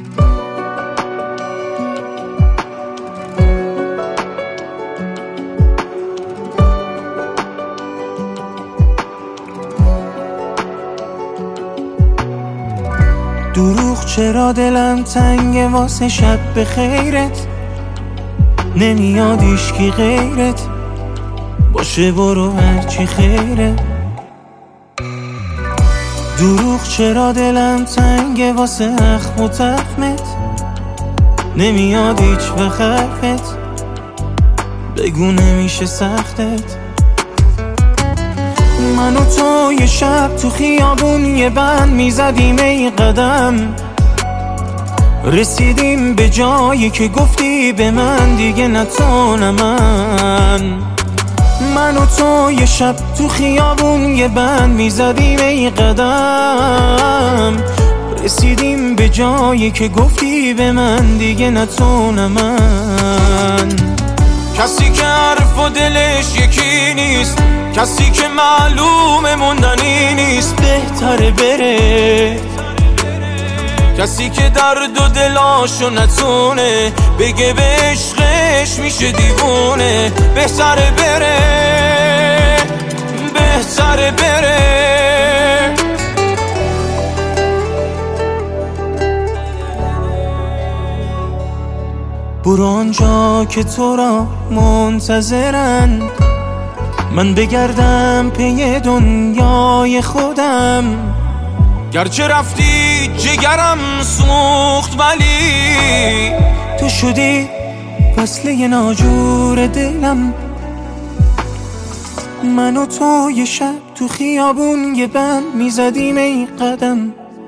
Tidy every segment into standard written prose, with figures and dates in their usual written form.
دروغ چرا دلم تنگه واسه شب به خیرت، نمیاد ایشکی غیرت، باشه برو هرچی خیره. دروغ چرا دلم تنگه واسه اخم و تخمت، نمیاد هیچ وقت حرفت، بگو نمیشه سختت. من و تو یه شب تو خیابون یه بند میزدیم ای قدم، رسیدیم به جایی که گفتی به من دیگه نه تو نه من و تو یه شب تو خیابون یه بند میزدیم ای قدم، رسیدیم به جایی که گفتی به من دیگه نه تو نه من. کسی که حرف و دلش یکی نیست، کسی که معلوم موندنی نیست، بهتره بره. کسی که درد و دلاشو نتونه بگه به عشقش میشه دیوونه، بهتره بره، بهتره بره. برو آنجا که تو را منتظرن، من بگردم پی دنیای خودم. گرچه رفتی جگرم سوخت ولی تو شدی وصله ناجور دلم. من و تو یه شب تو خیابون یه بند میزدیم ای قدم،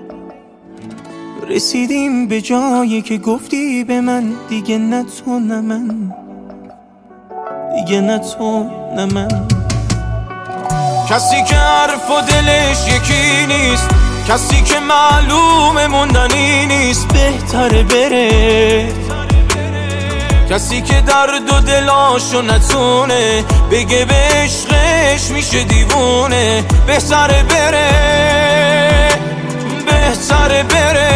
رسیدیم به جایی که گفتی به من دیگه نه تو نه من، دیگه نه تو نه من. کسی که حرف و دلش یکی نیست، کسی که معلوم موندنی نیست، بهتره بره. کسی که درد و دلاشو نتونه بگه به عشقش میشه دیوونه، بهتره بره، بهتره بره.